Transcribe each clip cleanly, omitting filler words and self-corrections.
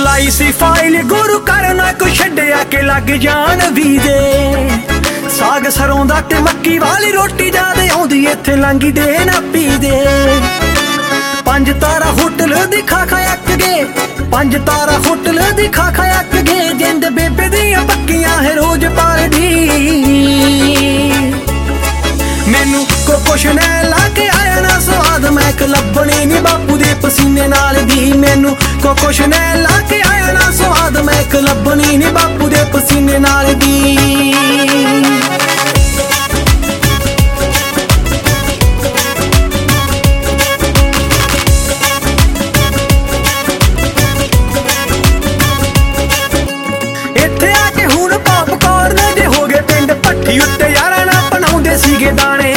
ਲਾਈ ਸੀ ਫਾਈਲ ਗੁਰੂ ਕਰਨਾ ਕੋ ਛੱਡਿਆ ਕਿ ਲੱਗ ਜਾਣ ਵੀ ਦੇ ਸਾਗ ਸਰੋਂ ਦਾ ਤੇ ਮੱਕੀ ਵਾਲੀ ਰੋਟੀ ਜਾਦੇ ਆਉਂਦੀ ਇੱਥੇ ਲੰਗੀ ਦੇ ਨਾ ਪੀ ਦੇ 5 ਤਾਰਾ ਹੋਟਲ ਦੀ ਖਾ ਖਾ ਅੱਕ ਗਏ 5 ਤਾਰਾ ਹੋਟਲ ਦੀ ਖਾ ਖਾ ਅੱਕ ਗਏ ਜਿੰਦ ਬੇਬੇ ਦੀਆਂ ਪੱਕੀਆਂ ਹੈ ਰੋਜ਼ ਪਾਲਦੀ ਮੈਨੂੰ ਕੁਛ ਨਾ ਲਾ ਕੇ ਆਇਆ ਨਾ ਸਵਾਦ ਮੈਂ ਲੱਭਣੀ ਨੀ ਬਾਪੂ ਦੇ ਪਸੀਨੇ ਨਾਲ ਦੀ ਮੈਨੂੰ ਕੁਛ ਨਾ ਲਾ ਕੇ ਆਇਆ ਨਾ ਸਵਾਦ ਮੈਂ ਲੱਭਣੀ ਨੀ ਬਾਪੂ ਦੇ ਪਸੀਨੇ ਨਾਲ ਦੀ ਇੱਥੇ ਆ ਕੇ ਹੁਣ ਪੌਪਕਾਰਨ ਜੇ ਹੋ ਗਏ ਪਿੰਡ ਭੱਠੀ ਉੱਤੇ ਯਾਰਾਂ ਨਾ ਬਣਾਉਂਦੇ ਸੀਗੇ ਦਾਣੇ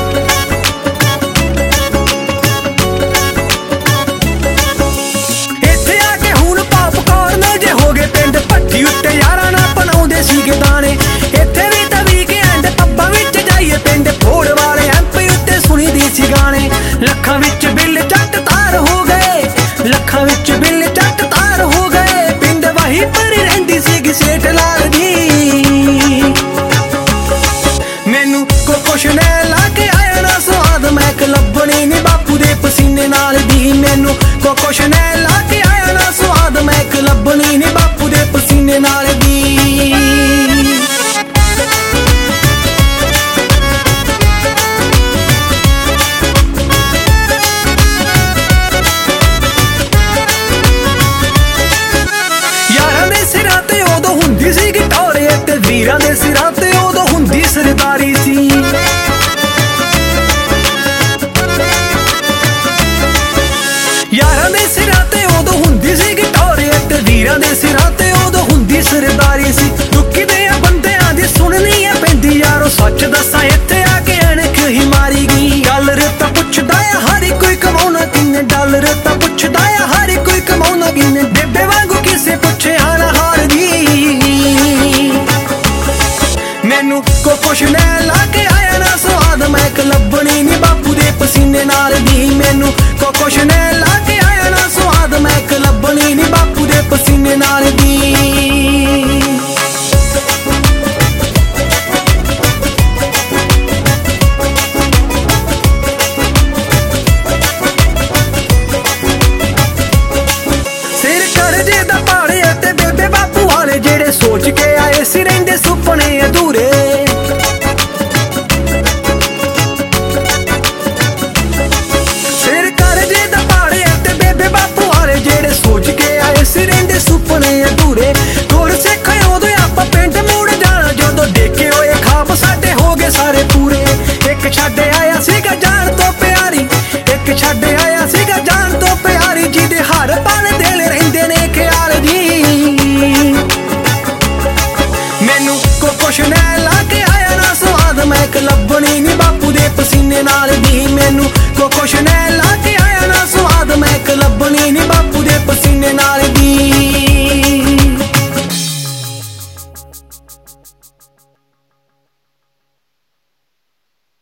ਇੱਥੇ ਆ ਕੇ ਹੁਣ ਪੌਪਕਾਰਨ ਜੇ ਹੋ ਗਏ ਪਿੰਡ ਭੱਠੀ ਉੱਤੇ ਯਾਰਾਂ ਨਾ ਬਣਾਉਂਦੇ ਸੀਗੇ ਦਾਣੇ ਇੱਥੇ ਵੀ ਤਾਂ ਵੀਕਐਂਡ ਪੱਬਾਂ ਵਿੱਚ ਜਾਈਏ ਪਿੰਡ ਫੋੜ ਵਾਲੇ ਐਮਪੀ ਉੱਤੇ ਸੁਣੀ ਦੀ ਸੀ ਗਾਣੇ ਲੱਖਾਂ ਵਿੱਚ ਬਿੱਲ ਚੱਟ ਤਾਰ ਹੋ ਗਏ ਲੱਖਾਂ ਵਿੱਚ ਬਿੱਲ ਚੱਟ ਤਾਰ ਹੋ ਗਏ ਪਿੰਡ ਵਾਹੀ ਭਰੀ ਰਹਿੰਦੀ ਸੀਗੀ ਸੇਠ ਲਾਲ ਦੀ ਮੈਨੂੰ ਕੁਛ ਨਾ ਲਾ ਕੇ ਆਇਆ ਨਾ ਸਵਾਦ ਮੈਂ ਲੱਭਣੀ ਨੀ ਬਾਪੂ ਦੇ ਪਸੀਨੇ ਨਾਲ ਦੀ ਮੈਨੂੰ ਕੁਛ ਨਾ ਲਾ ਕੇ ਆਇਆ ਨਾ ਸਵਾਦ ਮੈਂ ਲੱਭਣੀ ਨੀ ਬਾਪੂ ਦੇ ਪਸੀਨੇ ਨਾਲ ਦੀ ਸੀਗੀ ਟੋਰੇ ਤੇ ਵੀਰਾਂ ਦੇ ਸਿਰਾਂ ਤੇ ਉਦੋਂ ਹੁੰਦੀ ਸਰਦਾਰੀ ਸੀ ਯਾਰਾਂ ਦੇ ਸਿਰਾਂ ਤੇ ਉਦੋਂ ਹੁੰਦੀ ਸੀਗੀ ਟੋਰੇ ਤੇ ਵੀਰਾਂ ਦੇ ਸਿਰਾਂ ਤੇ ਉਦੋਂ ਹੁੰਦੀ ਸਰਦਾਰੀ ਸੀ ਦੁੱਖੀ ਦੇ ਬੰਦਿਆਂ ਦੀ ਸੁਣਨੀ ਆ ਪੈਂਦੀ ਯਾਰੋ ਸੱਚ ਦੱਸਾਂ ਇੱਥੇ ਆ ਕੇ ਅਣਖ ਹੀ ਮਾਰੀ ਗਈ ਡਾਲਰ ਤਾਂ ਪੁੱਛਦਾ ਆ ਹਰ ਕੋਈ ਕਮਾਉਣਾ ਕਿੰਨੇ ਡਾਲਰ ਤਾਂ ਪੁੱਛਦਾ ਆ ਹਰ ਕੋਈ ਕਮਾਉਣਾ ਕਿੰਨੇ ਬੇਬੇ ਵਾਂਗੂ ਕਿਸੇ ਪੁੱਛਿਆ ਨਾ ਹਾਰਦੀ ਮੈਨੂੰ ਕੁਛ ਨਾ ਲਾ ਕੇ ਆਇਆ ਨਾ ਸਵਾਦ ਮੈਂ ਲੱਭਣੀ ਨੀ ਬਾਪੂ ਦੇ ਪਸੀਨੇ ਨਾਲ ਦੀ ਮੈਨੂੰ ਕੁਛ ਨਾ ਲਾ ਕੇ ਆਇਆ ਨਾ ਸਵਾਦ ਮੈਂ ਲੱਭਣੀ ਨੀ ਬਾਪੂ ਦੇ ਪਸੀਨੇ ਨਾਲ ਦੀ ਸਿਰ ਕਰਜ਼ੇ ਦਾ ਪਾੜੇ ਤੇ ਬੇਬੇ ਬਾਪੂ ਵਾਲੇ ਜਿਹੜੇ ਸੋਚ ਕੇ ਆਏ ਸੀ ਰਹਿੰਦੇ ਸੁਪਨੇ ਅਧੂਰੇ ਸਿਰ ਕਰਜ਼ੇ ਦਾ ਪਾੜੇ ਤੇ ਬੇਬੇ ਬਾਪੂ ਵਾਲੇ ਜਿਹੜੇ ਸੋਚ ਕੇ ਆਏ ਸੀ ਰਹਿੰਦੇ ਸੁਪਨੇ ਅਧੂਰੇ ਗੁਰ ਸਿੱਖ ਉਦੋਂ ਆਪਾਂ ਪਿੰਡ ਮੁੜ ਜਾਣਾ ਜਦੋਂ ਦੇਖੇ ਹੋਏ ਖਾਬ ਸਾਡੇ ਹੋ ਗਏ ਸਾਰੇ ਪੂਰੇ ਇੱਕ ਛੱਡ ਆਇਆ ਸੀਗਾ ਜਾਣ ਤੋਂ ਪਿਆਰੀ ਇੱਕ ਛੱਡ ਆਇਆ ਸੀਗਾ ਜਾਣ ਤੋਂ ਪਿਆਰੀ ਜਿਹਦੇ ਹਰ ਪਲ ਦਿਲ ਰਹਿੰਦੇ ਨੇ ਖਿਆਲ ਜੀ ਮੈਨੂੰ ਕੁਛ ਨਾ ਲਾ ਕੇ ਆਇਆ ਨਾ ਸਵਾਦ ਮੈਂ ਲੱਭਣੀ ਨੀ ਬਾਪੂ ਦੇ ਪਸੀਨੇ ਨਾਲ ਦੀ ਮੈਨੂੰ ਕੁਛ ਨਾ